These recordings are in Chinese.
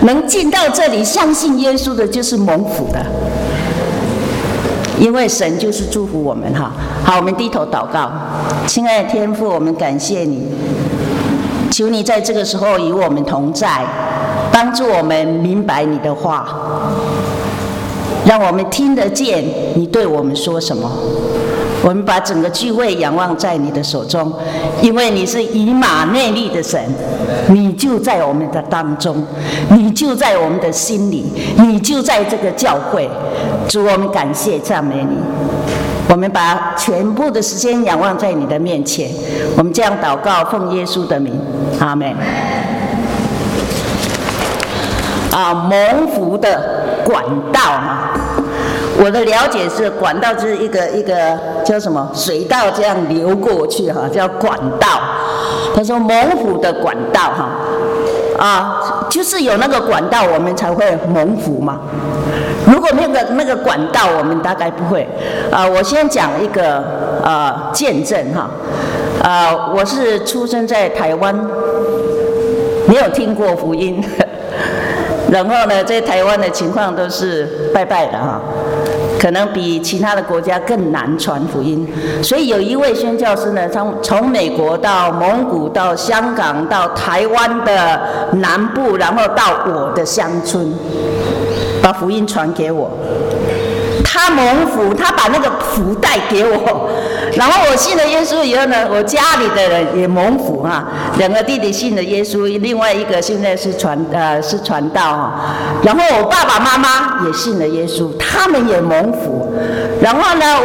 能进到这里相信耶稣的，就是蒙福的。因为神就是祝福我们哈。好，我们低头祷告。亲爱的天父，我们感谢你，求你在这个时候与我们同在，帮助我们明白你的话，让我们听得见你对我们说什么。我们把整个聚会仰望在你的手中，因为你是以马内利的神，你就在我们的当中，你就在我们的心里，你就在这个教会。主，我们感谢赞美你。我们把全部的时间仰望在你的面前，我们这样祷告，奉耶稣的名，阿们。蒙福的管道啊。我的了解是，管道就是一个叫什么水道这样流过去哈，叫管道。他说蒙福的管道哈，就是有那个管道，我们才会蒙福嘛。如果那个管道，我们大概不会。我先讲一个见证哈。我是出生在台湾，没有听过福音。然后呢，在台湾的情况都是拜拜的哈，可能比其他的国家更难传福音。所以有一位宣教师呢，从美国到蒙古到香港到台湾的南部，然后到我的乡村，把福音传给我。他蒙福，他把那个福带给我，然后我信了耶稣以后呢，我家里的人也蒙福哈。两个弟弟信了耶稣，另外一个现在是传道哈。然后我爸爸妈妈也信了耶稣，他们也蒙福。然后呢，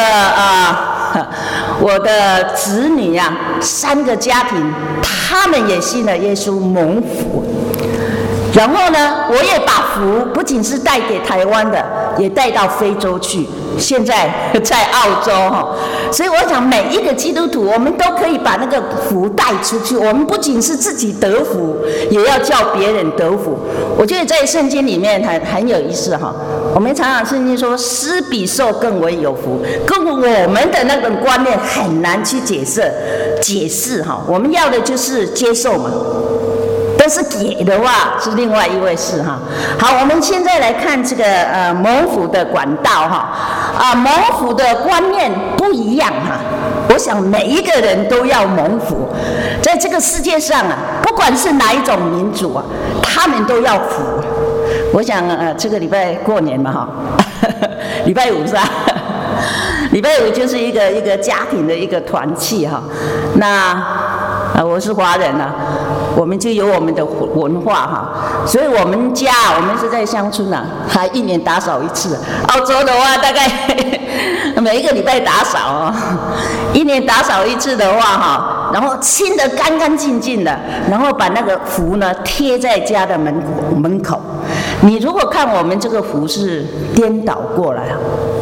我的子女啊，3个家庭，他们也信了耶稣，蒙福。然后呢，我也把福不仅是带给台湾的，也带到非洲去。现在在澳洲哈，所以我想每一个基督徒，我们都可以把那个福带出去。我们不仅是自己得福，也要叫别人得福。我觉得在圣经里面很有意思哈。我们常常圣经说，施比受更为有福，跟我们的那种观念很难去解释哈。我们要的就是接受嘛。但是给的话是另外一回事哈。好，我们现在来看这个蒙福的管道哈。蒙福的观念不一样哈。我想每一个人都要蒙福，在这个世界上啊，不管是哪一种民族啊，他们都要福。我想这个礼拜过年嘛哈，礼拜五是吧？礼拜五就是一个家庭的一个团契哈。那我是华人啊。我们就有我们的文化哈，所以我们是在乡村啊，还1年打扫1次。澳洲的话，大概每一个礼拜打扫哦，1年打扫1次的话哈，然后清得干干净净的，然后把那个符呢贴在家的门口。你如果看我们这个符是颠倒过来啊。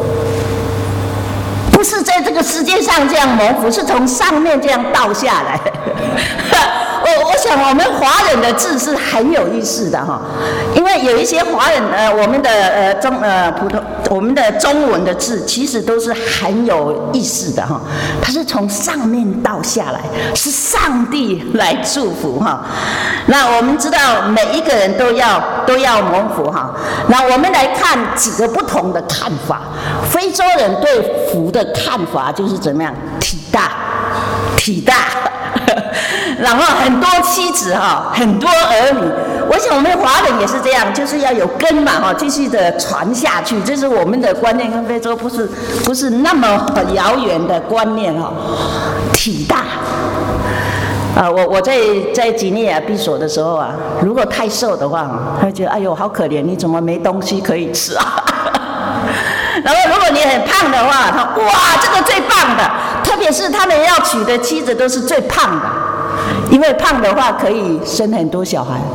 不是在这个世界上这样蒙福，是从上面这样倒下来。我想我们华人的字是很有意思的哈，因为有一些华人我们的我们的中文的字其实都是很有意思的哈，它是从上面倒下来，是上帝来祝福哈。那我们知道每一个人都要蒙福哈。那我们来看几个不同的看法。非洲人对福的看法就是怎么样？体大。然后很多妻子哈，很多儿女。我想我们华人也是这样，就是要有根嘛哈，继续的传下去。这是我们的观念，跟非洲不是那么遥远的观念哈。体大。我在几内亚闭锁的时候啊，如果太瘦的话，他会觉得哎呦好可怜，你怎么没东西可以吃啊？然后如果你很胖的话，他哇这个最棒的，特别是他们要娶的妻子都是最胖的，因为胖的话可以生很多小孩。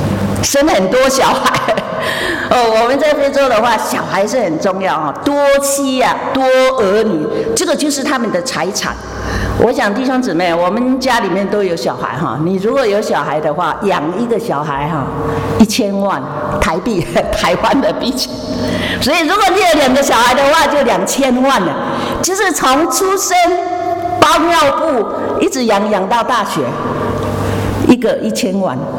我们在非洲的话，小孩是很重要哈，多妻啊，多儿女，这个就是他们的财产。我想弟兄姊妹，我们家里面都有小孩哈，你如果有小孩的话，养一个小孩哈，1000万台币，台湾的币钱。所以如果你有2个小孩的话，就2000万了，就是从出生包尿布一直养到大学，一个1000万。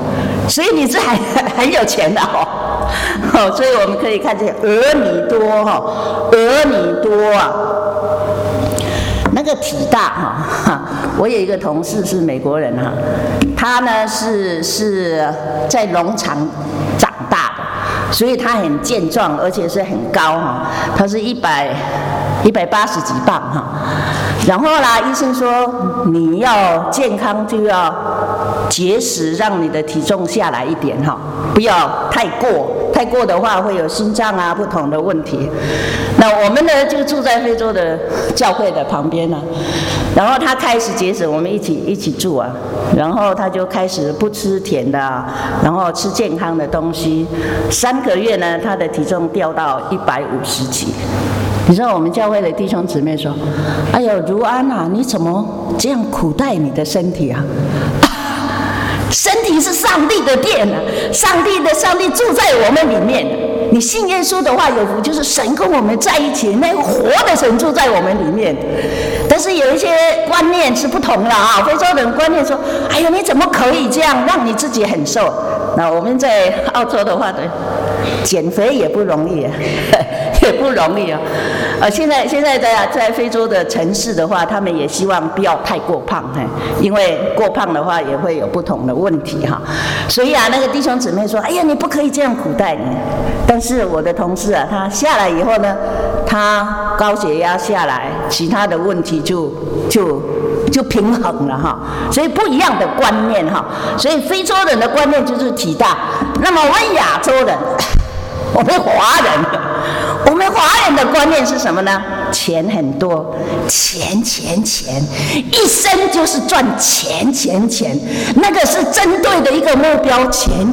所以你是很有钱的哦，所以我们可以看见儿女多儿女多啊。那个体大我有一个同事是美国人他呢是在农场长大的，所以他很健壮，而且是很高他是180几磅然后啦，医生说你要健康就要节食，让你的体重下来一点不要太过的话会有心脏啊不同的问题。那我们呢就住在非洲的教会的旁边然后他开始节食，我们一起住然后他就开始不吃甜的然后吃健康的东西。3个月呢，他的体重掉到150几。你知道我们教会的弟兄姊妹说：“哎呦，如安啊，你怎么这样苦待你的身体啊？身体是上帝的殿上帝住在我们里面。你信耶稣的话，有福，就是神跟我们在一起，那个活的神住在我们里面。但是有一些观念是不同的非洲人观念说：哎呦，你怎么可以这样让你自己很瘦？那我们在澳洲的话，减肥也不容易也不容易现在在非洲的城市的话，他们也希望不要太过胖因为过胖的话也会有不同的问题所以那个弟兄姊妹说：哎呀，你不可以这样苦待你。但是我的同事他下来以后呢，他高血压下来，其他的问题就平衡了所以不一样的观念所以非洲人的观念就是体大。那么我们亚洲人，我们华人的观念是什么呢？钱很多，钱，一生就是赚钱，那个是针对的一个目标，钱，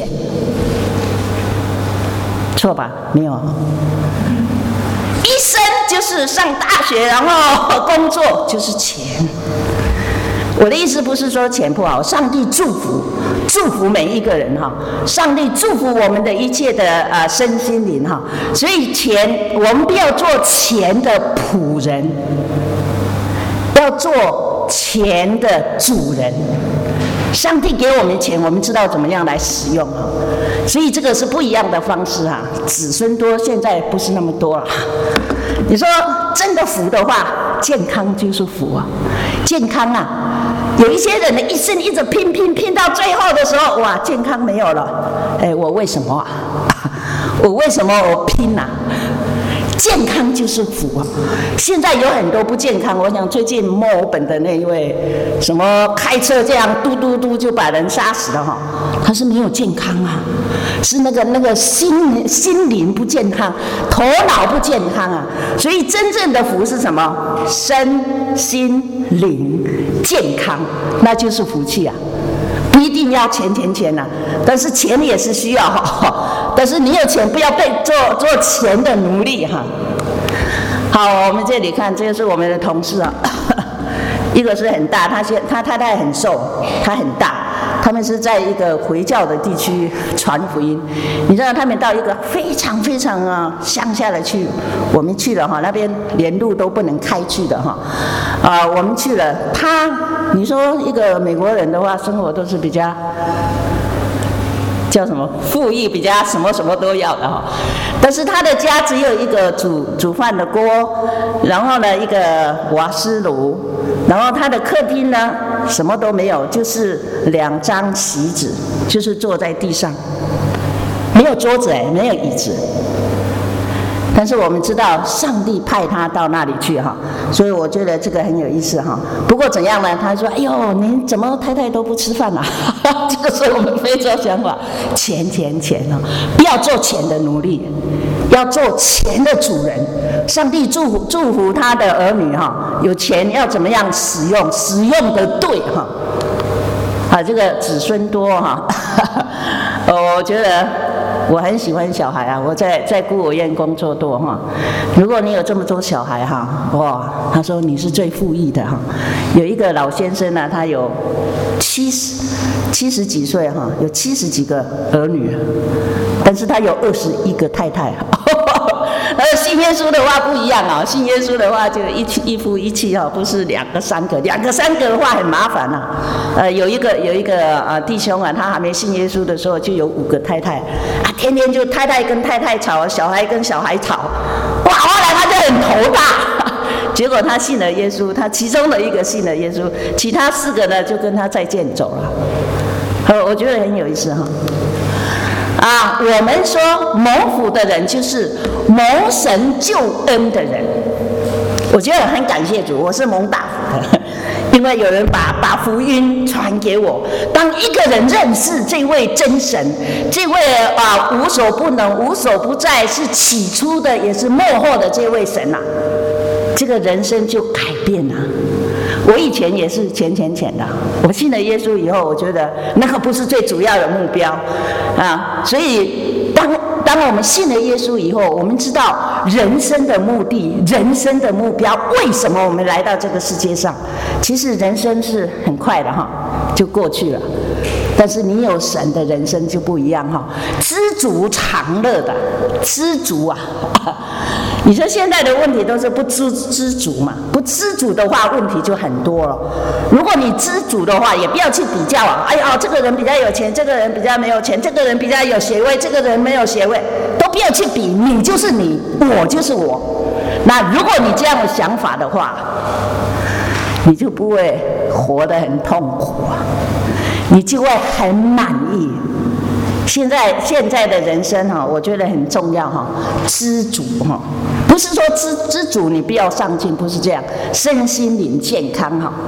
错吧？没有一生就是上大学，然后工作就是钱。我的意思不是说钱不好，上帝祝福每一个人上帝祝福我们的一切的身心灵所以钱，我们不要做钱的仆人，要做钱的主人。上帝给我们钱，我们知道怎么样来使用所以这个是不一样的方式子孙多，现在不是那么多了。你说真的福的话，健康就是福健康有一些人的一生一直拼到最后的时候，哇，健康没有了。我为什么我拼健康就是福现在有很多不健康，我想最近墨尔本的那一位什么开车这样嘟嘟嘟就把人杀死了他是没有健康是那个心灵不健康，头脑不健康所以真正的福是什么？身心灵健康，那就是福气不一定要钱但是钱也是需要但是你有钱，不要被做钱的奴隶好，我们这里看，这个是我们的同事一个是很大，他太太很瘦，他很大，他们是在一个回教的地区传福音。你知道他们到一个非常乡下的去，我们去了那边连路都不能开去的我们去了，你说一个美国人的话，生活都是比较叫什么富裕，比较什么都要的但是他的家只有一个煮饭的锅，然后呢一个瓦斯炉，然后他的客厅呢什么都没有，就是2张席子，就是坐在地上，没有桌子没有椅子。但是我们知道上帝派他到那里去所以我觉得这个很有意思不过怎样呢？他说：哎呦，你怎么太太都不吃饭这个是我们非洲想法，钱不要做钱的奴隶，要做钱的主人。上帝祝福他的儿女有钱要怎么样使用的对这个子孙多我觉得我很喜欢小孩我在孤儿院工作多如果你有这么多小孩哇，他说你是最富裕的有一个老先生他有70几岁有70几个儿女，但是他有21个太太信耶稣的话不一样啊，信耶稣的话就一夫一妻啊，不是2个3个，2个3个的话很麻烦啊。有一个弟兄啊，他还没信耶稣的时候就有5个太太啊，天天就太太跟太太吵，小孩跟小孩吵，哇，后来他就很头大。结果他信了耶稣，他其中的一个信了耶稣，其他4个呢就跟他再见走了。我觉得很有意思哈。我们说蒙福的人就是蒙神救恩的人，我觉得很感谢主，我是蒙大福的，因为有人把福音传给我。当一个人认识这位真神，这位无所不能、无所不在，是起初的也是幕后的这位神啊，这个人生就改变了。我以前也是钱的，我信了耶稣以后，我觉得那个不是最主要的目标啊。所以当我们信了耶稣以后，我们知道人生的目的、人生的目标，为什么我们来到这个世界上？其实人生是很快的哈，就过去了。但是你有神的人生就不一样哈，知足常乐的，知足啊！你说现在的问题都是不知足嘛？不知足的话，问题就很多了。如果你知足的话，也不要去比较啊！哎呀，这个人比较有钱，这个人比较没有钱，这个人比较有学位，这个人没有学位，都不要去比，你就是你，我就是我。那如果你这样的想法的话，你就不会活得很痛苦啊，你就会很满意。现在的人生哈，我觉得很重要哈，知足哈，不是说知足你不要上进，不是这样，身心灵健康哈，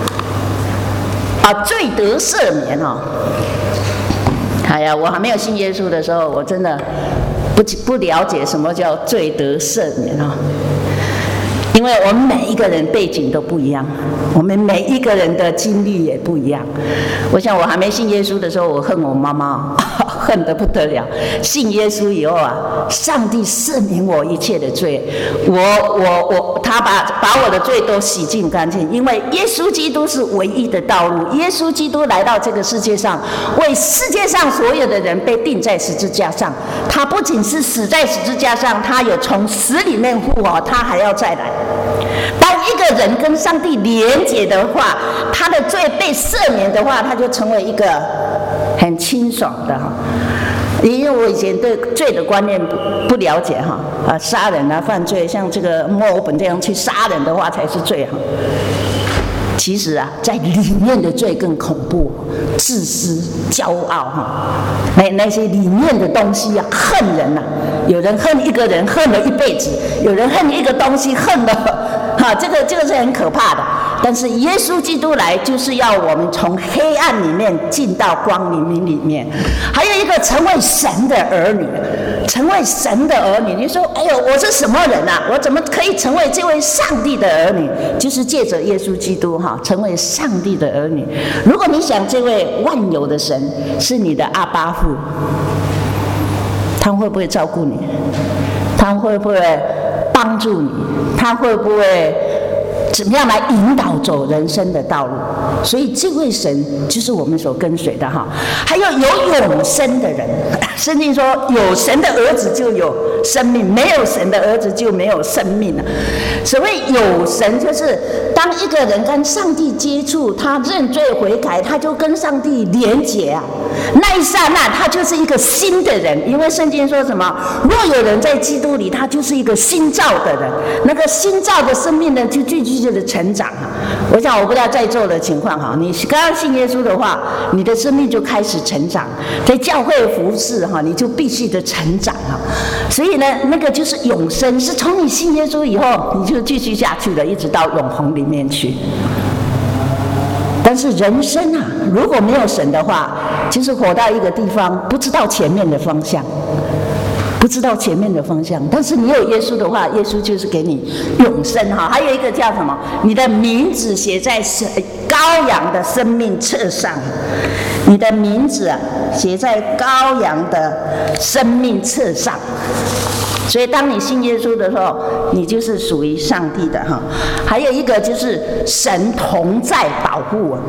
罪得赦免哈。哎呀，我还没有信耶稣的时候，我真的不了解什么叫罪得赦免哈。因为我们每一个人背景都不一样，我们每一个人的经历也不一样。我想我还没信耶稣的时候，我恨我妈妈，恨得不得了。信耶稣以后啊，上帝赦免我一切的罪，他把我的罪都洗净干净。因为耶稣基督是唯一的道路，耶稣基督来到这个世界上，为世界上所有的人被钉在十字架上。他不仅是死在十字架上，他有从死里面复活，他还要再来。当一个人跟上帝连结的话，他的罪被赦免的话，他就成为一个很清爽的哈。因为我以前对罪的观念不了解哈，杀人啊、犯罪，像这个墨尔本这样去杀人的话才是罪哈。其实啊，在里面的罪更恐怖，自私、骄傲哈，那些里面的东西啊，恨人呐、有人恨一个人恨了一辈子，有人恨一个东西恨了，这个是很可怕的。但是耶稣基督来，就是要我们从黑暗里面进到光明里面。还有一个成为神的儿女，成为神的儿女。你说，哎呦，我是什么人啊？我怎么可以成为这位上帝的儿女？就是借着耶稣基督哈，成为上帝的儿女。如果你想这位万有的神是你的阿爸父，他会不会照顾你？他会不会帮助你？他会不会怎么样来引导走人生的道路？所以这位神就是我们所跟随的哈。还有永生的人，圣经说有神的儿子就有生命，没有神的儿子就没有生命了。所谓有神，就是当一个人跟上帝接触，他认罪悔改，他就跟上帝连结啊。那一刹那，他就是一个新的人。因为圣经说什么？若有人在基督里，他就是一个新造的人。那个新造的生命呢，就继续的成长啊。我想我不知道在座的情况哈，你刚刚信耶稣的话，你的生命就开始成长，在教会服事哈，你就必须的成长哈。所以呢，那个就是永生，是从你信耶稣以后，你就继续下去了，一直到永恒里面去。但是人生啊，如果没有神的话，就是活到一个地方，不知道前面的方向，不知道前面的方向。但是你有耶稣的话，耶稣就是给你永生哈。还有一个叫什么？你的名字写在羔羊的生命册上，你的名字啊，写在羔羊的生命册上。所以当你信耶稣的时候，你就是属于上帝的哈。还有一个就是神同在保护我。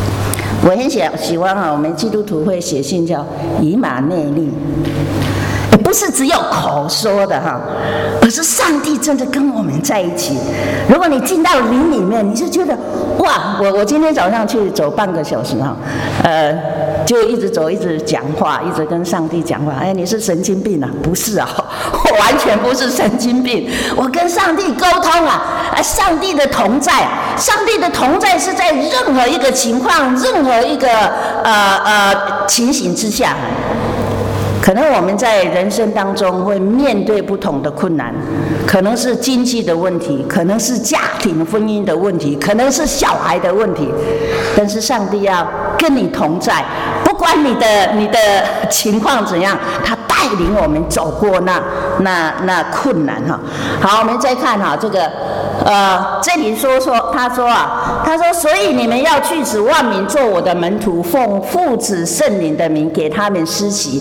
我很喜欢哈，我们基督徒会写信叫以马内利。 不是只有口说的哈，而是上帝真的跟我们在一起。如果你进到灵里面，你就觉得哇，我今天早上去走半个小时哈，就一直走，一直讲话，一直跟上帝讲话。哎，你是神经病啊？不是啊，我完全不是神经病，我跟上帝沟通啊，上帝的同在，上帝的同在是在任何一个情况、任何一个情形之下。可能我们在人生当中会面对不同的困难，可能是经济的问题，可能是家庭婚姻的问题，可能是小孩的问题，但是上帝要跟你同在，不管你的情况怎样，他带领我们走过那困难哈。好，我们再看哈这个这里他说，所以你们要去使万民做我的门徒，奉父子圣灵的名给他们施洗。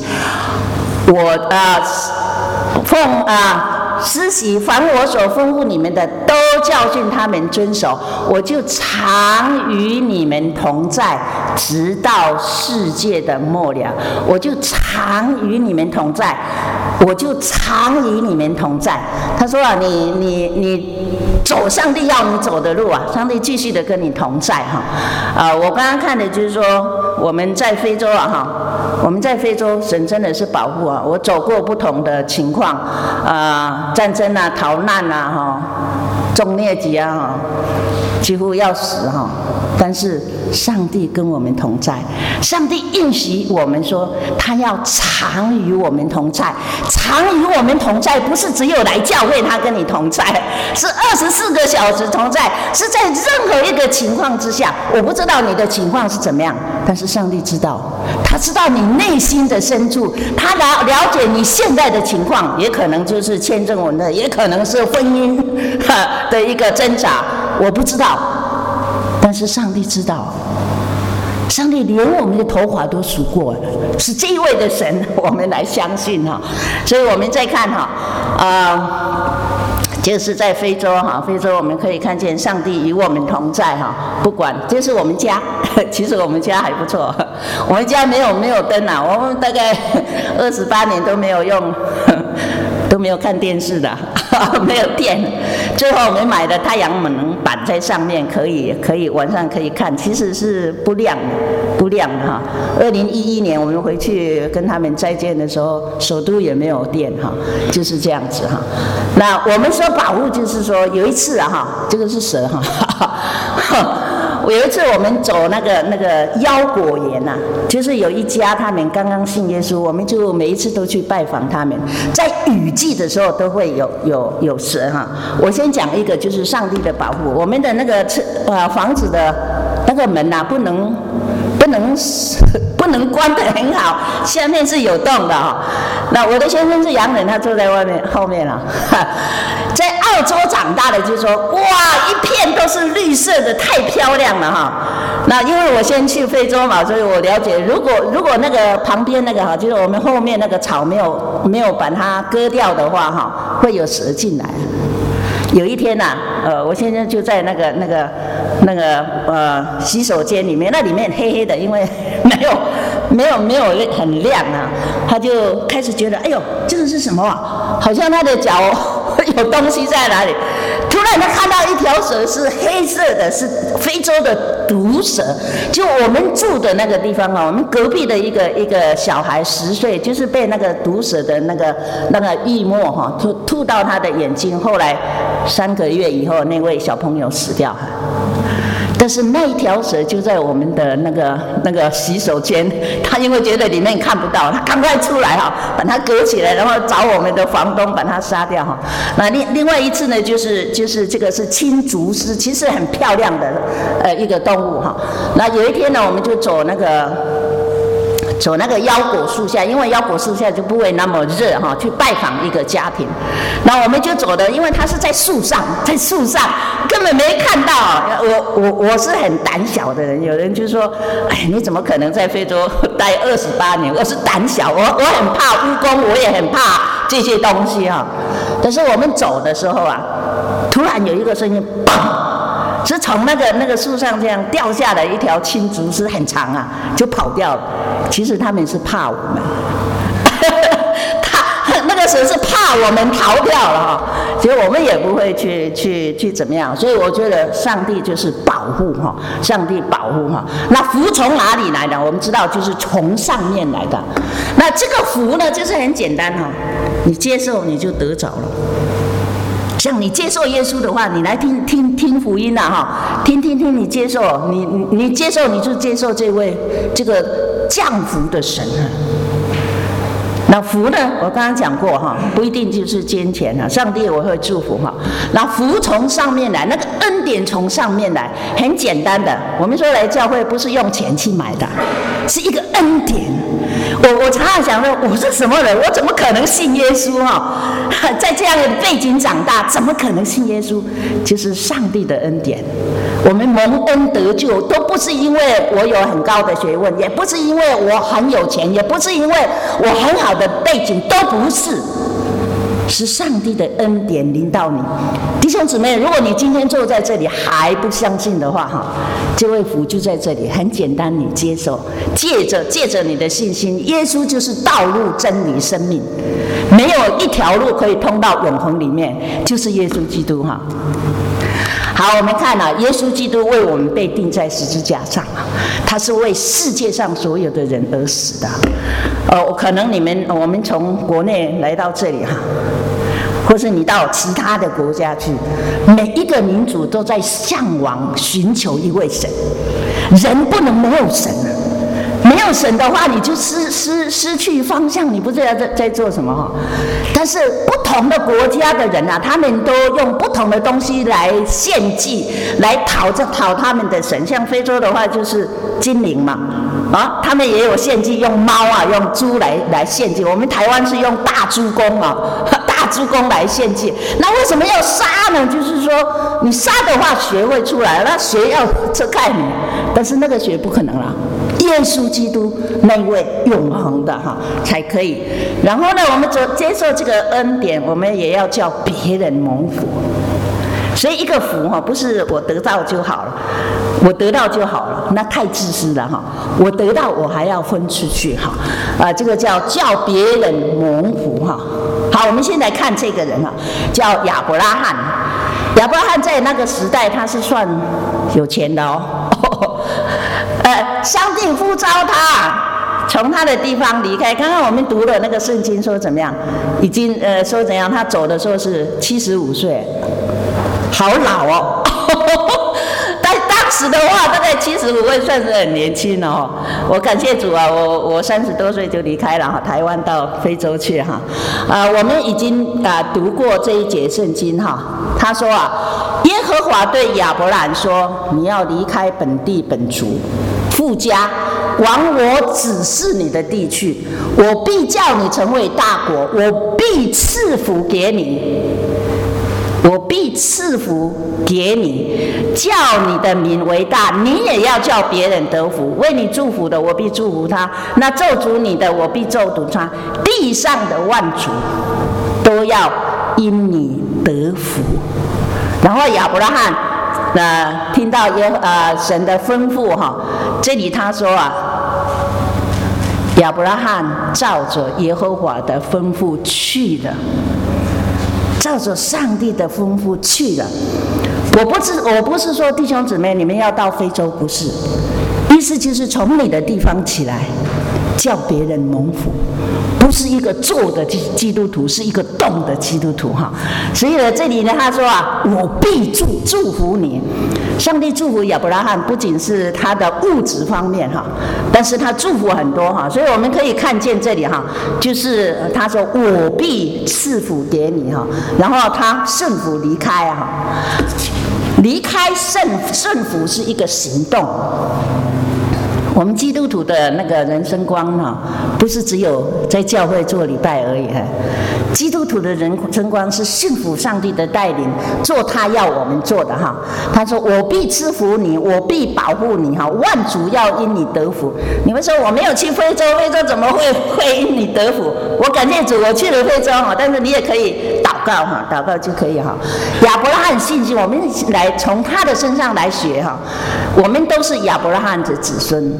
施洗，凡我所吩咐你们的，都教训他们遵守。我就常与你们同在，直到世界的末了。我就常与你们同在，我就常与你们同在。他说啊，你走上帝要你走的路啊，上帝继续的跟你同在哈。我刚刚看的就是说，我们在非洲啊哈，我们在非洲，神真的是保护啊。我走过不同的情况战争啊、逃难啊、哈、中疟疾啊、哈，几乎要死哈。但是上帝跟我们同在，上帝应许我们说，他要常与我们同在。常与我们同在，不是只有来教会他跟你同在，是24个小时同在，是在任何一个情况之下。我不知道你的情况是怎么样，但是上帝知道，他知道你内心的深处，他了解你现在的情况，也可能就是签证文的，也可能是婚姻的一个挣扎，我不知道。但是上帝知道，上帝连我们的头发都数过了，是这一位的神，我们来相信哈。所以我们再看哈，就是在非洲哈，非洲我们可以看见上帝与我们同在哈。不管这是我们家，其实我们家还不错，我们家没有灯啊，我们大概28年都没有用。都没有看电视的，没有电。最后我们买的太阳能板在上面，可以晚上可以看，其实是不亮的哈。2011年我们回去跟他们再见的时候，首都也没有电哈，就是这样子哈。那我们说保护，就是说有一次啊哈，这个是蛇哈。有一次我们走那个腰果园呐，就是有一家他们刚刚信耶稣，我们就每一次都去拜访他们。在雨季的时候都会有蛇哈。我先讲一个，就是上帝的保护。我们的那个房子的那个门呐，不能关得很好，下面是有洞的哈。那我的先生是洋人，他坐在后面了。在澳洲长大的就说，哇，一片都是绿色的，太漂亮了哈。那因为我先去非洲嘛，所以我了解，如果那个旁边那个哈，就是我们后面那个草没有把它割掉的话哈，会有蛇进来。有一天呐，我先生就在那个洗手间里面，那里面黑黑的，因为没有很亮啊，他就开始觉得，哎呦，这个是什么啊？好像他的脚有东西在哪里。突然他看到一条蛇是黑色的，是非洲的毒蛇。就我们住的那个地方啊，我们隔壁的一个小孩10岁，就是被那个毒蛇的那个液沫哈吐到他的眼睛，后来3个月以后，那位小朋友死掉。但是那一条蛇就在我们的那个洗手间，他因为觉得里面看不到，他赶快出来哈，把它隔起来，然后找我们的房东把它杀掉哈。那另外一次呢，就是这个是青竹丝，其实很漂亮的一个动物哈。那有一天呢，我们就走那个腰果树下，因为腰果树下就不会那么热哈，去拜访一个家庭。那我们就走的，因为它是在树上根本没看到。我是很胆小的人，有人就说，哎，你怎么可能在非洲待28年？我是胆小，我很怕蜈蚣，我也很怕这些东西哈。但是我们走的时候啊，突然有一个声音，砰！是从那个树上这样掉下来一条青竹丝，很长啊，就跑掉了。其实他们是怕我们， 个神是怕我们逃掉了哈，所以我们也不会去怎么样。所以我觉得上帝就是保护哈，上帝保护哈。那福从哪里来的？我们知道就是从上面来的。那这个福呢，就是很简单哈，你接受你就得着了。像你接受耶稣的话，你来听福音啊哈，听，你接受，你接受你就接受这个降福的神啊。那福呢？我刚刚讲过哈，不一定就是金钱啊。上帝我会祝福哈。那福从上面来，那个恩典从上面来，很简单的。我们说来教会不是用钱去买的，是一个恩典。我常常想说，我是什么人？我怎么可能信耶稣哈？在这样的背景长大，怎么可能信耶稣？就是上帝的恩典。我们蒙恩得救，都不是因为我有很高的学问，也不是因为我很有钱，也不是因为我很好的背景，都不是，是上帝的恩典临到你。弟兄姊妹，如果你今天坐在这里还不相信的话哈，这位福就在这里，很简单，你接受，借着你的信心，耶稣就是道路、真理、生命，没有一条路可以通到永恒里面，就是耶稣基督哈。好，我们看啊，耶稣基督为我们被钉在十字架上啊，他是为世界上所有的人而死的。可能我们从国内来到这里哈，或是你到其他的国家去，每一个民族都在向往寻求一位神，人不能没有神啊。没有神的话，你就失去方向，你不知道在做什么哈。但是不同的国家的人啊，他们都用不同的东西来献祭，来讨他们的神。像非洲的话，就是精灵嘛，啊，他们也有献祭，用猫啊，用猪来献祭。我们台湾是用大猪公啊，大猪公来献祭。那为什么要杀呢？就是说，你杀的话，血会出来，那血要遮盖你，但是那个血不可能啦。耶稣基督那位永恒的哈才可以。然后呢，我们接受这个恩典，我们也要叫别人蒙福。所以一个福哈，不是我得到就好了，我得到就好了，那太自私了哈。我得到我还要分出去哈，这个叫别人蒙福哈。好，我们先来看这个人哈，叫亚伯拉罕。亚伯拉罕在那个时代他是算有钱的哦。上帝呼召他从他的地方离开。刚刚我们读了那个圣经说怎么样，已经说怎样，他走的时候是75岁，好老哦。但当时的话，大概75岁算是很年轻了哦。我感谢主啊，我30多岁就离开了哈，台湾到非洲去哈。我们已经读过这一节圣经哈。他说啊，耶和华对亚伯兰说：“你要离开本地本族。富家，往我指示你的地去，我必叫你成为大国，我必赐福给你，我必赐福给你，叫你的名为大，你也要叫别人得福。为你祝福的，我必祝福他；那咒诅你的，我必咒诅他。地上的万族都要因你得福。”然后亚伯拉罕听到神的吩咐哈，这里他说啊，亚伯拉罕照着耶和华的吩咐去了，照着上帝的吩咐去了。我不是说弟兄姊妹你们要到非洲，不是，意思就是从你的地方起来，叫别人蒙福。不是一个坐的基督徒，是一个动的基督徒哈。所以呢，这里呢，他说啊，我必祝福你。上帝祝福亚伯拉罕，不仅是他的物质方面哈，但是他祝福很多哈。所以我们可以看见这里哈，就是他说我必赐福给你哈，然后他顺服离开哈，离开顺服是一个行动。我们基督徒的那个人生观哈，不是只有在教会做礼拜而已哈。基督徒的人生观是信服上帝的带领，做他要我们做的哈。他说：“我必赐福你，我必保护你哈，万族要因你得福。”你们说我没有去非洲，非洲怎么会因你得福？我感谢主，我去了非洲哈，但是你也可以祷告哈，祷告就可以哈。亚伯拉罕信心，我们来从他的身上来学哈。我们都是亚伯拉罕的子孙。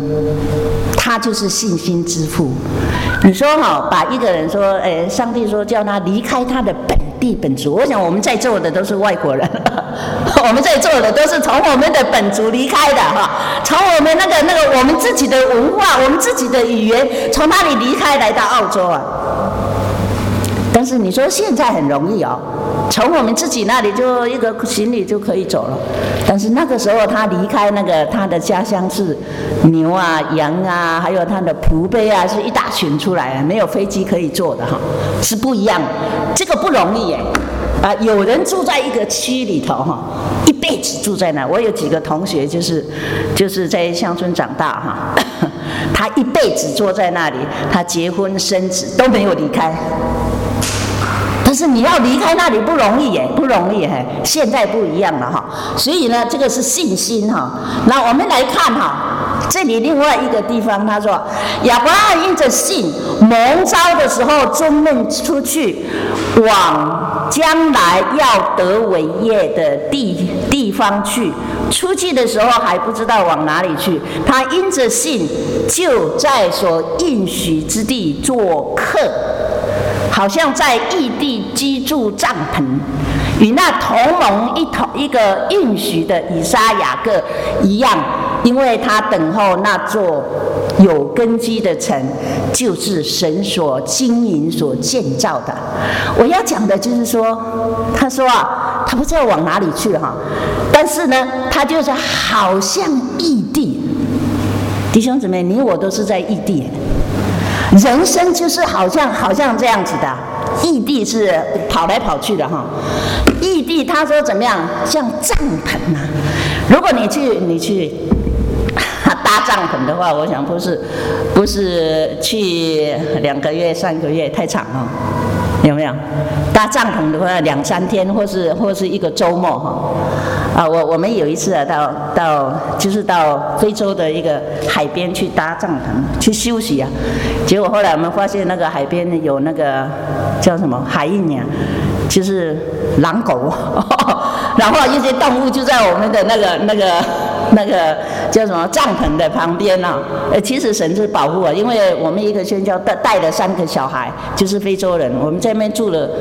他就是信心之父。你说把一个人说，上帝说叫他离开他的本地本族，我想我们在座的都是外国人，我们在座的都是从我们的本族离开的从我们那个我们自己的文化，我们自己的语言，从哪里离开来到澳洲啊？但是你说现在很容易从我们自己那里就一个行李就可以走了。但是那个时候他离开他的家乡是牛啊、羊啊，还有他的仆婢啊，是一大群出来，没有飞机可以坐的是不一样的。这个不容易有人住在一个区里头一辈子住在那。我有几个同学就是在乡村长大他一辈子坐在那里，他结婚生子都没有离开。但是你要离开那里不容易不容易现在不一样了所以呢，这个是信心那我们来看这里另外一个地方，他说亚伯拉罕因着信蒙召的时候，遵命出去往将来要得为业的地方去。出去的时候还不知道往哪里去，他因着信就在所应许之地做客，好像在异地居住帐篷，与那同盟一个应许的以撒雅各一样，因为他等候那座有根基的城，就是神所经营所建造的。我要讲的就是说，他说他不知道往哪里去但是呢，他就是好像异地。弟兄姊妹，你我都是在异地。人生就是好像这样子的，异地是跑来跑去的异地他说怎么样？像帐篷如果你去搭帐篷的话，我想不是去2个月3个月太长有没有？搭帐篷的话2、3天，或是一个周末我们有一次就是到非洲的一个海边去搭帐篷去休息结果后来我们发现那个海边有那个叫什么海印就是狼狗然后一些动物就在我们的那个叫什么帐篷的旁边其实神是保护因为我们一个宣教带了3个小孩，就是非洲人，我们在那边住了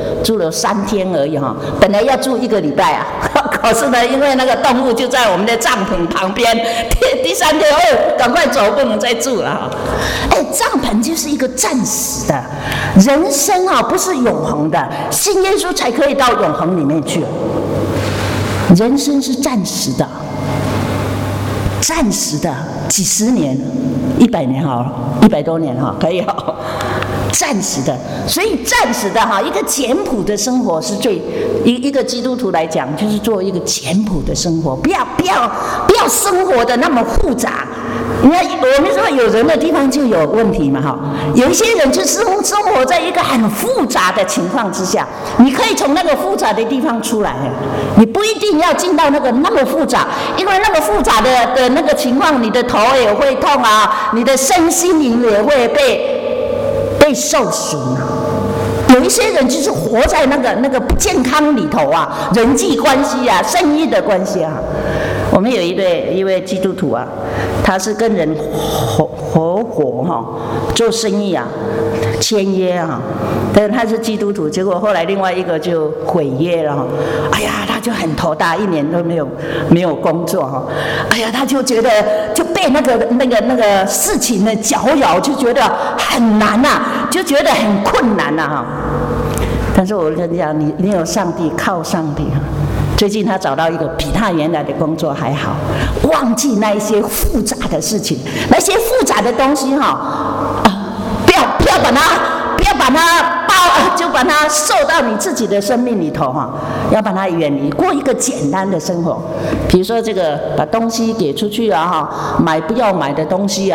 3天而已本来要住1个礼拜可是呢，因为那个动物就在我们的帐篷旁边，第3天赶快走，不能再住了帐篷就是一个暂时的，人生不是永恒的，信耶稣才可以到永恒里面去。人生是暂时的，暂时的，几十年、100年好了，100多年可以暂时的。所以暂时的一个简朴的生活是一个基督徒来讲，就是做一个简朴的生活，不要生活的那么复杂。你看，我们说有人的地方就有问题嘛有一些人就是生活在一个很复杂的情况之下，你可以从那个复杂的地方出来，你不一定要进到那么复杂，因为那个复杂的那个情况，你的头也会痛你的身心灵也会被受损有一些人就是活在那个不健康里头人际关系生意的关系我们有一位基督徒他是跟人合伙做生意签约但是他是基督徒，结果后来另外一个就毁约了哎呀，他就很头大，1年都没有工作哎呀，他就觉得就被那个事情的搅扰，就觉得很难就觉得很困难但是我跟你讲，你有上帝，靠上帝最近他找到一个比他原来的工作还好，忘记那一些复杂的事情，那些复杂的东西不要把它就把它受到你自己的生命里头要把它远离，过一个简单的生活。比如说这个把东西给出去买不要买的东西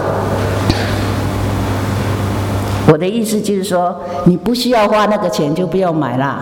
我的意思就是说，你不需要花那个钱就不要买啦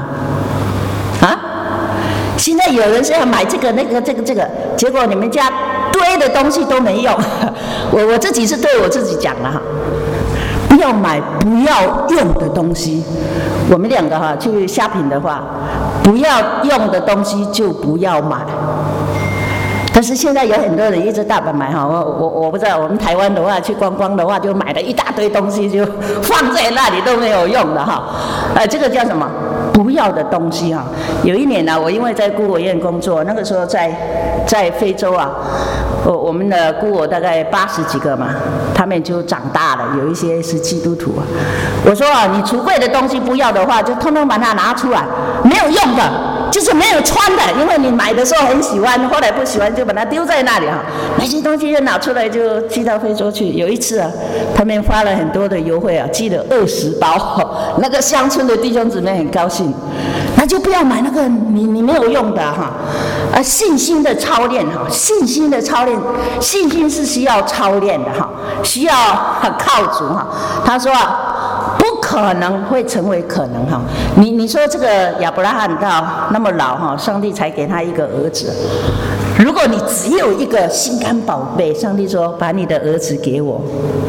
现在有人是要买这个那个这个，结果你们家堆的东西都没用我自己是对我自己讲了不要买不要用的东西。我们2个去shopping的话，不要用的东西就不要买。 但是现在有很多人一直大本买哈，我不知道，我们台湾的话去观光的话，就买了一大堆东西，就放在那里都没有用的哈。这个叫什么？不要的东西哈。有一年呢，我因为在孤儿院工作，那个时候在非洲啊，我们的孤儿大概80几个嘛，他们就长大了，有一些是基督徒啊。我说啊，你橱柜的东西不要的话，就通通把它拿出来，没有用的。就是没有穿的，因为你买的时候很喜欢，后来不喜欢就把它丢在那里哈。那些东西就拿出来就寄到非洲去。有一次啊，他们发了很多的优惠啊，寄了20包，那个乡村的弟兄姊妹很高兴。那就不要买那个你没有用的哈。信心的操练哈，信心的操练，信心是需要操练的哈，需要靠主哈。他说啊。不可能会成为可能哈！你说这个亚伯拉罕到那么老哈，上帝才给他一个儿子。如果你只有一个心肝宝贝，上帝说把你的儿子给我，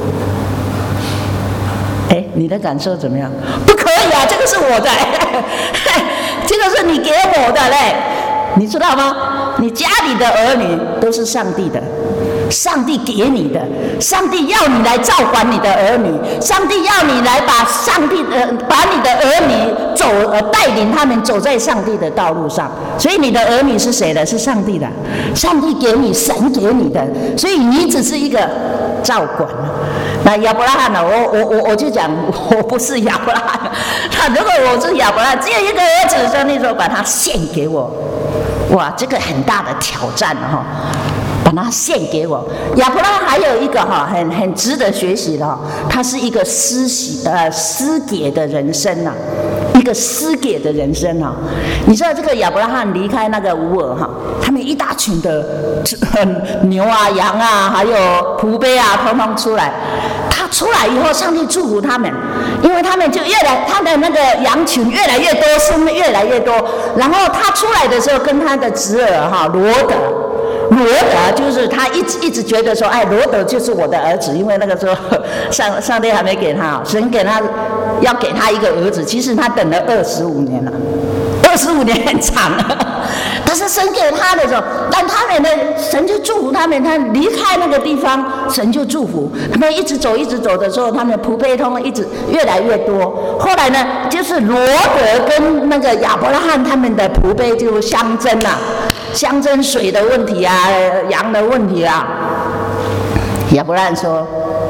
你的感受怎么样？不可以啊，这个是我的，这个是你给我的嘞，你知道吗？你家里的儿女都是上帝的。上帝给你的，上帝要你来照管你的儿女，上帝要你来把把你的儿女带领他们走在上帝的道路上。所以你的儿女是谁的？是上帝的，上帝给你，神给你的，所以你只是一个照管。那亚伯拉罕呢？我就讲，我不是亚伯拉罕。那如果我是亚伯拉罕，只有一个儿子，上帝说把他献给我，哇，这个很大的挑战哈。把它献给我。亚伯拉罕还有一个很值得学习的他是一个施给的人生呐，一个施给的人生啊。你知道这个亚伯拉罕离开那个乌尔他们一大群的牛啊、羊啊，还有仆婢啊，统统出来。他出来以后，上帝祝福他们，因为他们就他的那个羊群越来越多，生命越来越多。然后他出来的时候，跟他的侄儿罗德就是他一直觉得说，罗德就是我的儿子，因为那个时候上帝还没给他，神给他要给他一个儿子，其实他等了25年了，25年很长了。但是神给他的时候，但他们的神就祝福他们，他离开那个地方，神就祝福他们一直走的时候，他们的仆婢通一直越来越多。后来呢，就是罗德跟那个亚伯拉罕他们的仆婢就相争了。相争水的问题啊，羊的问题啊。亚伯拉罕说：“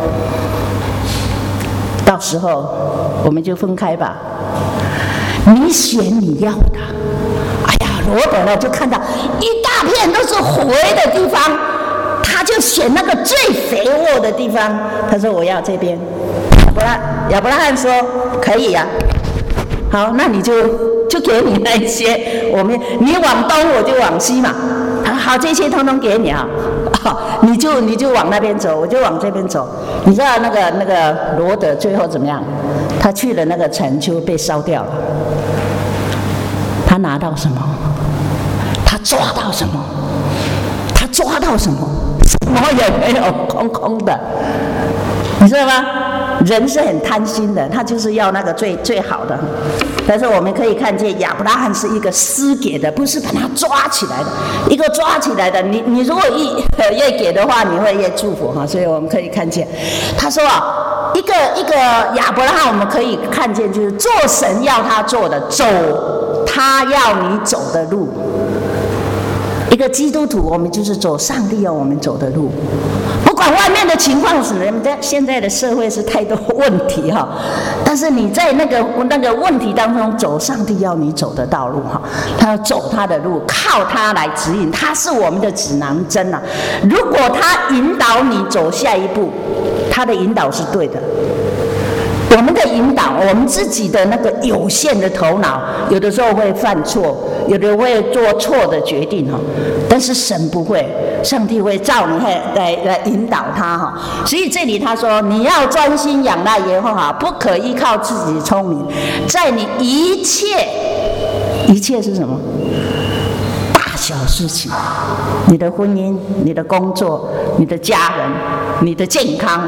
到时候我们就分开吧，你选你要的。”罗德呢就看到一大片都是灰的地方，他就选那个最肥沃的地方。他说：“我要这边。”亚伯拉罕说：“可以呀。”好，那你就给你那些，你往东我就往西嘛。好，这些通通给你啊。你就往那边走，我就往这边走。你知道那个罗德最后怎么样？他去了那个城就被烧掉了。他拿到什么？他抓到什么？他抓到什么？什么也没有，空空的。你知道吗？人是很贪心的，他就是要那个最好的。但是我们可以看见亚伯拉罕是一个施给的，不是把他抓起来的，一个抓起来的。你如果越给的话，你会越祝福哈。所以我们可以看见，他说一个亚伯拉罕，我们可以看见就是做神要他做的，走他要你走的路。一个基督徒，我们就是走上帝要我们走的路。不管外面的情况是什么，现在的社会是太多问题哈，但是你在那个问题当中走上帝要你走的道路哈，他要走他的路，靠他来指引，他是我们的指南针啊。如果他引导你走下一步，他的引导是对的。我们的引导，我们自己的那个有限的头脑，有的时候会犯错，有的会做错的决定哈。但是神不会，上帝会照你来引导他哈。所以这里他说，你要专心仰赖耶和华，不可依靠自己聪明，在你一切是什么？大小事情，你的婚姻、你的工作、你的家人、你的健康。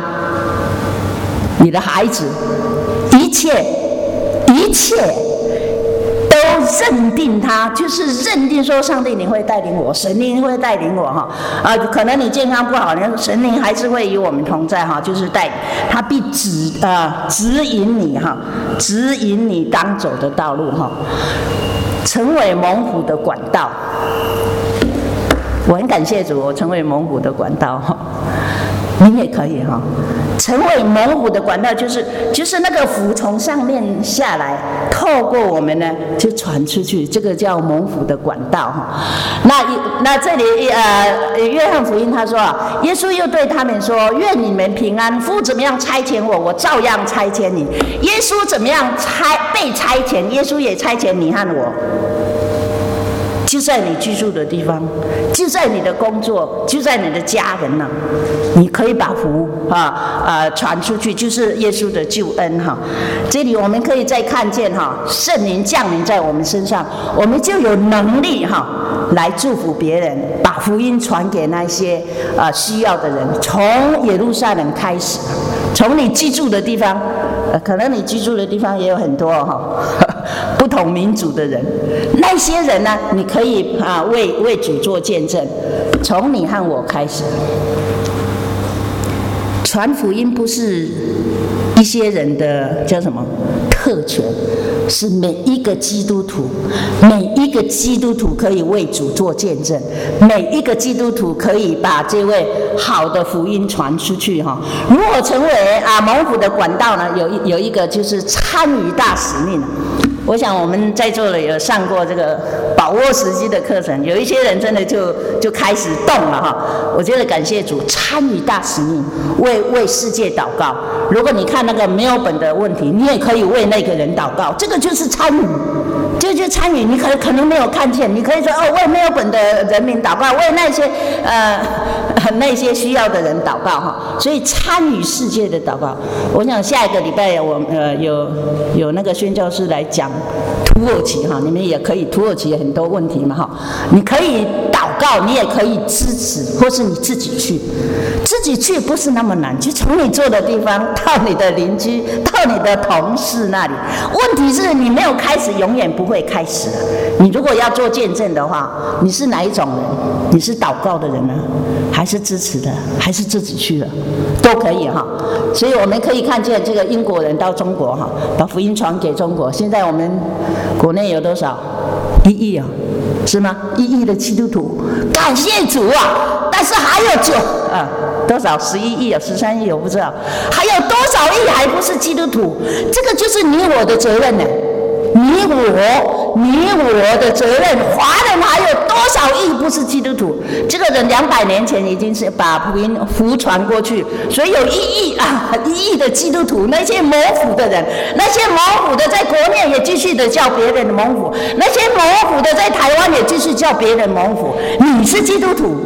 你的孩子，一切都认定他，就是认定说上帝你会带领我，神灵会带领我哈可能你健康不好，神灵还是会与我们同在哈，就是他必指引你哈，指引你当走的道路哈，成为蒙福的管道。我很感谢主，我成为蒙福的管道哈。你也可以哈，成为蒙福的管道，就是那个福从上面下来，透过我们呢就传出去，这个叫蒙福的管道哈。那这里约翰福音他说啊，耶稣又对他们说：愿你们平安，父怎么样差遣我，我照样差遣你。耶稣怎么样被差遣，耶稣也差遣你和我。就在你居住的地方，就在你的工作，就在你的家人呢，你可以把福传出去，就是耶稣的救恩哈。这里我们可以再看见哈，圣灵降临在我们身上，我们就有能力哈来祝福别人，把福音传给那些需要的人。从耶路撒冷开始，从你居住的地方，可能你居住的地方也有很多哈不同民族的人，那些人呢，你可以为主做见证。从你和我开始，传福音不是一些人的叫什么特权，是每一个基督徒，每一个基督徒可以为主做见证，每一个基督徒可以把这位好的福音传出去哈。如果成为蒙福的管道呢，有一个就是参与大使命。我想我们在座的有上过这个把握时机的课程，有一些人真的就开始动了哈。我觉得感谢主，参与大使命，为世界祷告。如果你看那个没有本的问题，你也可以为那个人祷告，这个就是参与。就参与，你可能没有看见，你可以说为没有本的人民祷告，为那些需要的人祷告哈。所以参与世界的祷告，我想下一个礼拜我有那个宣教师来讲土耳其哈，你们也可以，土耳其很多问题嘛哈，你可以祷告，你也可以支持，或是你自己去不是那么难，就从你坐的地方到你的邻居，到你的同事那里。问题是你没有开始，永远不会开始了。你如果要做见证的话，你是哪一种人？你是祷告的人呢，还是支持的，还是自己去了，都可以哈。所以我们可以看见这个英国人到中国哈，把福音传给中国。现在我们国内有多少？1亿啊，是吗？1亿的基督徒，感谢主啊！但是还有多少11亿啊，13亿我不知道，还有多少亿还不是基督徒？这个就是你我的责任呢。你我的责任，华人还有多少亿不是基督徒？这个人200年前已经是把福传过去，所以有1亿的基督徒，那些蒙福的人，那些蒙福的在国内也继续的叫别人蒙福，那些蒙福的在台湾也继续叫别人蒙福。你是基督徒，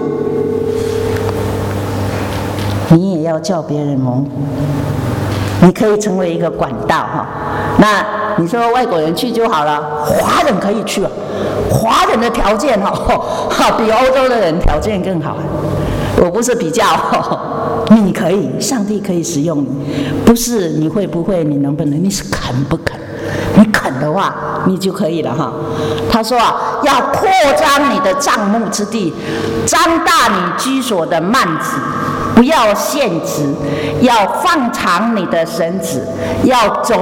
你也要叫别人蒙福，你可以成为一个管道哈。那你说外国人去就好了，华人可以去啊。华人的条件比欧洲的人条件更好。我不是比较，你可以，上帝可以使用你，不是你会不会，你能不能，你是肯不肯。你肯的话，你就可以了哈。他说要扩张你的帐幕之地，张大你居所的幔子，不要限制，要放长你的绳子，要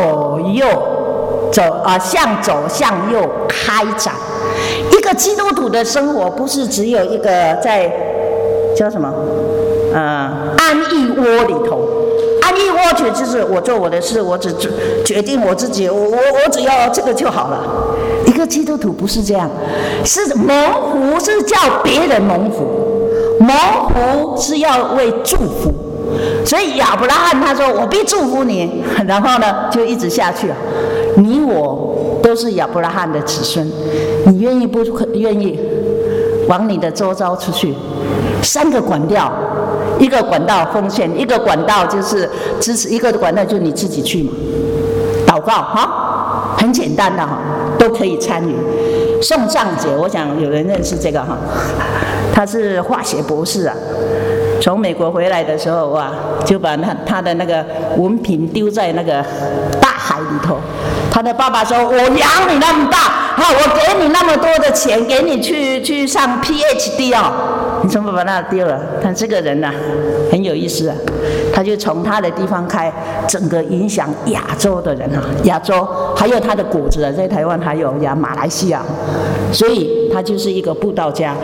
向左向右开展。一个基督徒的生活不是只有一个在叫什么安逸窝里头。安逸窝就是我做我的事，我只决定我自己，我只要这个就好了。一个基督徒不是这样，是蒙福是叫别人蒙福，蒙福是要为祝福。所以亚伯拉罕他说我必祝福你，然后呢就一直下去了。你我都是亚伯拉罕的子孙，你愿意不愿意往你的周遭出去？3个管道，一个管道奉献，一个管道就是支持，一个管道就是你自己去嘛。祷告哈，很简单的哈，都可以参与。宋藏姐，我想有人认识这个哈，他是化学博士啊。从美国回来的时候就把他的那个文凭丢在那个大海里头， 他的爸爸说：“我养你那么大，好，我给你那么多的钱，给你去上 PhD 哦，你怎么把他丢了？”但这个人呢、很有意思啊，他就从他的地方开，整个影响亚洲的人啊，亚洲还有他的果子啊，在台湾还有马来西亚，所以他就是一个布道家。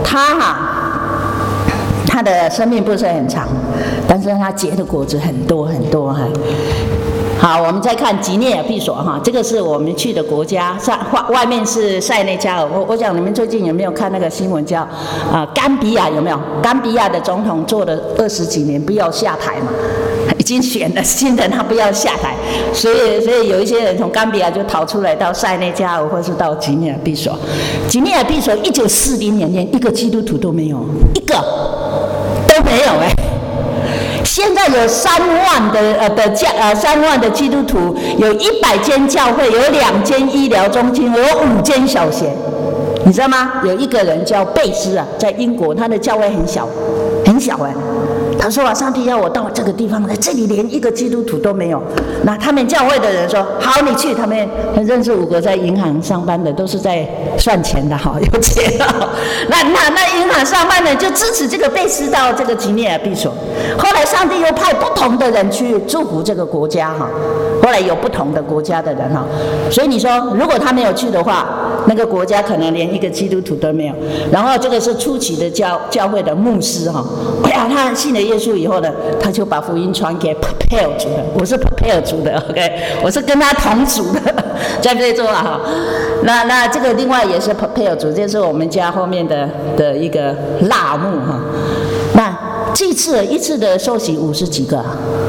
他的生命不是很长，但是他结的果子很多很多哈。好，我们再看几内亚比索哈，这个是我们去的国家，外面是塞内加尔。我想你们最近有没有看那个新闻叫甘比亚有没有？甘比亚的总统做了20几年，不要下台嘛，已经选了新人，他不要下台，所以有一些人从甘比亚就逃出来到塞内加尔或是到几内亚比索。几内亚比索1940年连一个基督徒都没有，一个都没有现在有3万的基督徒，有100间教会，有2间医疗中心，有5间小学，你知道吗？有一个人叫贝斯啊，在英国，他的教会很小，很小他说上帝要我到这个地方来，这里连一个基督徒都没有。那他们教会的人说：“好，你去。”他们认识5个在银行上班的，都是在赚钱的有钱那银行上班的就支持这个贝斯到这个几内亚比索。后来上帝又派不同的人去祝福这个国家后来有不同的国家的人所以你说如果他没有去的话，那个国家可能连一个基督徒都没有。然后这个是初期的教会的牧师他信了耶稣以后呢，他就把福音传给 Papel 族的，我是 Papel 族的 ，OK， 我是跟他同族的，在非洲那这个另外也是 Papel 族，这是我们家后面的一个蜡木那这次一次的受洗50几个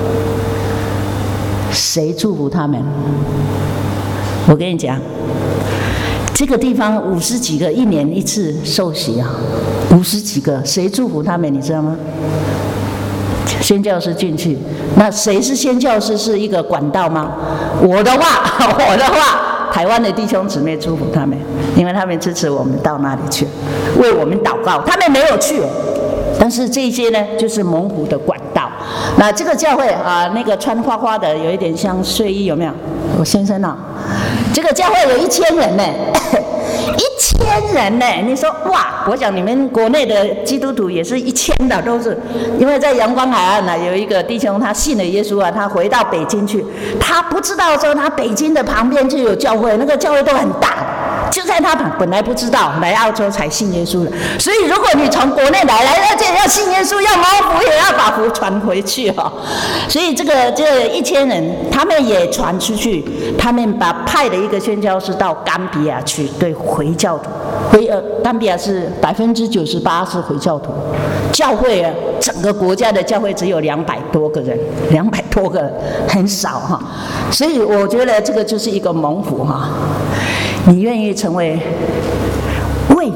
谁祝福他们？我跟你讲，这个地方50几个，1年1次受洗50几个，谁祝福他们？你知道吗？宣教士进去，那谁是宣教士？是一个管道吗？我的话，台湾的弟兄姊妹祝福他们，因为他们支持我们到那里去，为我们祷告。他们没有去，但是这些呢，就是蒙福的管道。那这个教会那个穿花花的，有一点像睡衣，有没有？我先生这个教会有1000人呢。1000人呢？你说哇！我想你们国内的基督徒也是1000的，都是因为在阳光海岸有一个弟兄，他信了耶稣他回到北京去，他不知道说他北京的旁边就有教会，那个教会都很大，就在他本来不知道，来澳洲才信耶稣的。所以如果你从国内来这要信耶稣，要蒙福，也要把福传回去所以这1000人，他们也传出去，他们派了一个宣教士到甘比亚去，对回教徒，甘比亚是98%是回教徒，教会整个国家的教会只有200多个人，200多个很少所以我觉得这个就是一个蒙福你愿意成为为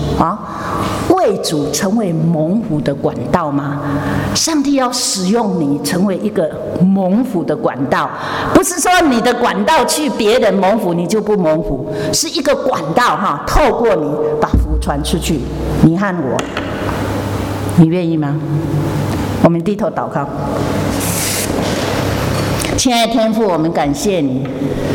主成为蒙福的管道吗？上帝要使用你成为一个蒙福的管道，不是说你的管道去别人蒙福你就不蒙福，是一个管道透过你把福传出去。你和我，你愿意吗？我们低头祷告。亲爱的天父，我们感谢你，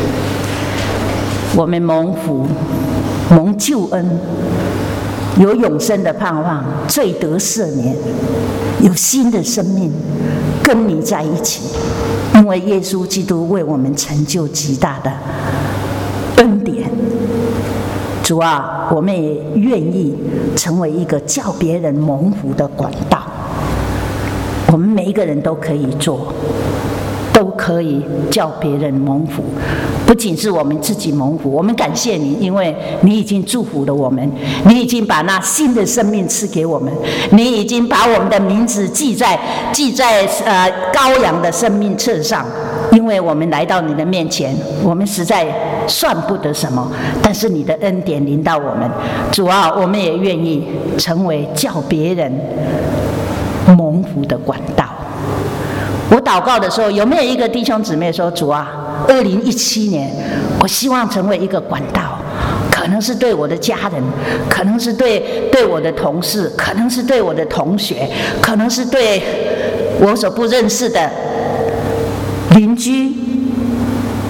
我们蒙福，蒙救恩，有永生的盼望，罪得赦免，有新的生命，跟你在一起，因为耶稣基督为我们成就极大的恩典。主啊，我们也愿意成为一个叫别人蒙福的管道，我们每一个人都可以做，都可以叫别人蒙福，不仅是我们自己蒙福。我们感谢你，因为你已经祝福了我们，你已经把那新的生命赐给我们，你已经把我们的名字记在羔羊的生命册上。因为我们来到你的面前，我们实在算不得什么，但是你的恩典临到我们，主啊，我们也愿意成为叫别人蒙福的管道。我祷告的时候，有没有一个弟兄姊妹说：主啊，2017年我希望成为一个管道，可能是对我的家人，可能是对我的同事，可能是对我的同学，可能是对我所不认识的邻居，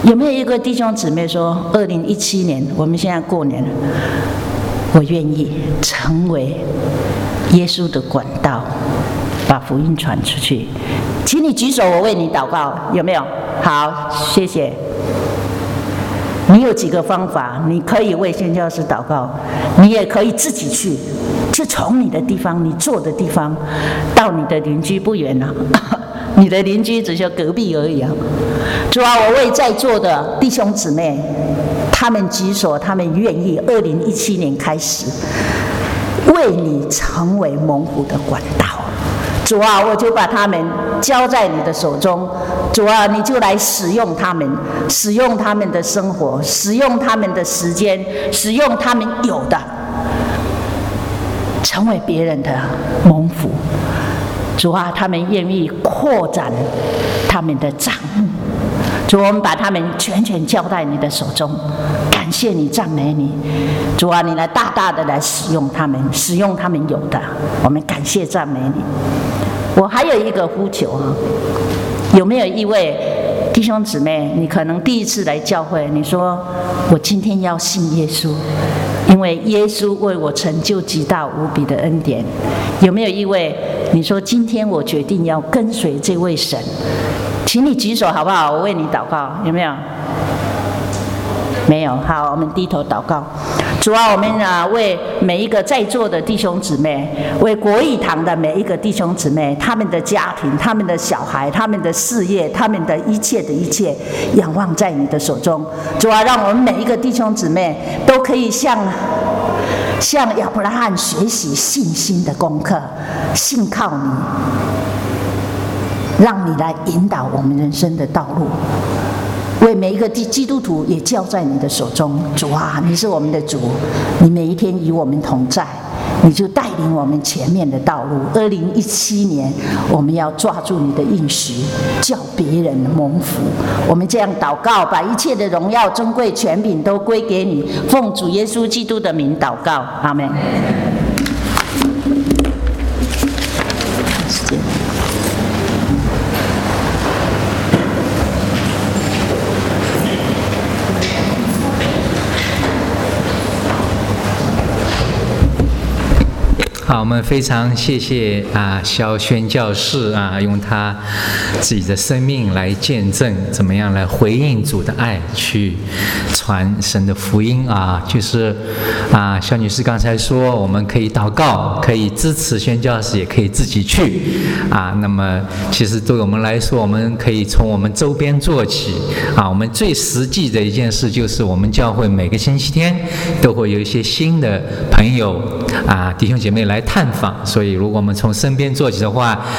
有没有一个弟兄姊妹说，2017年，我们现在过年了，我愿意成为耶稣的管道，把福音传出去？请你举手，我为你祷告，有没有？好，谢谢。你有几个方法？你可以为宣教士祷告，你也可以自己去，就从你的地方，你坐的地方，到你的邻居不远啊，你的邻居只是隔壁而已啊。主啊，我为在座的弟兄姊妹，他们举手，他们愿意2017年开始，为你成为蒙福的管道。主啊，我就把他们交在你的手中。主啊，你就来使用他们，使用他们的生活，使用他们的时间，使用他们有的，成为别人的蒙福。主啊，他们愿意扩展他们的账目。主，我们把他们全交在你的手中，感谢你，赞美你。主啊，你来大大的来使用他们，使用他们有的，我们感谢赞美你。我还有一个呼求啊，有没有一位弟兄姊妹，你可能第一次来教会，你说我今天要信耶稣，因为耶稣为我成就极大无比的恩典。有没有一位你说今天我决定要跟随这位神？请你举手好不好？我为你祷告，有没有？没有。好，我们低头祷告。主啊，我们为每一个在座的弟兄姊妹，为国义堂的每一个弟兄姊妹，他们的家庭、他们的小孩、他们的事业、他们的一切的一切，仰望在你的手中。主啊，让我们每一个弟兄姊妹都可以向亚伯拉罕学习信心的功课，信靠你，让你来引导我们人生的道路。为每一个基督徒也交在你的手中。主啊，你是我们的主，你每一天与我们同在，你就带领我们前面的道路。2017年我们要抓住你的应许，叫别人蒙福。我们这样祷告，把一切的荣耀、尊贵、权柄都归给你，奉主耶稣基督的名祷告，阿们。 好，我们非常谢谢萧宣教士用他自己的生命来见证怎么样来回应主的爱，去传神的福音就是萧女士刚才说，我们可以祷告，可以支持宣教士，也可以自己去那么其实对我们来说，我们可以从我们周边做起我们最实际的一件事就是我们教会每个星期天都会有一些新的朋友弟兄姐妹来探访，所以如果我们从身边做起的话，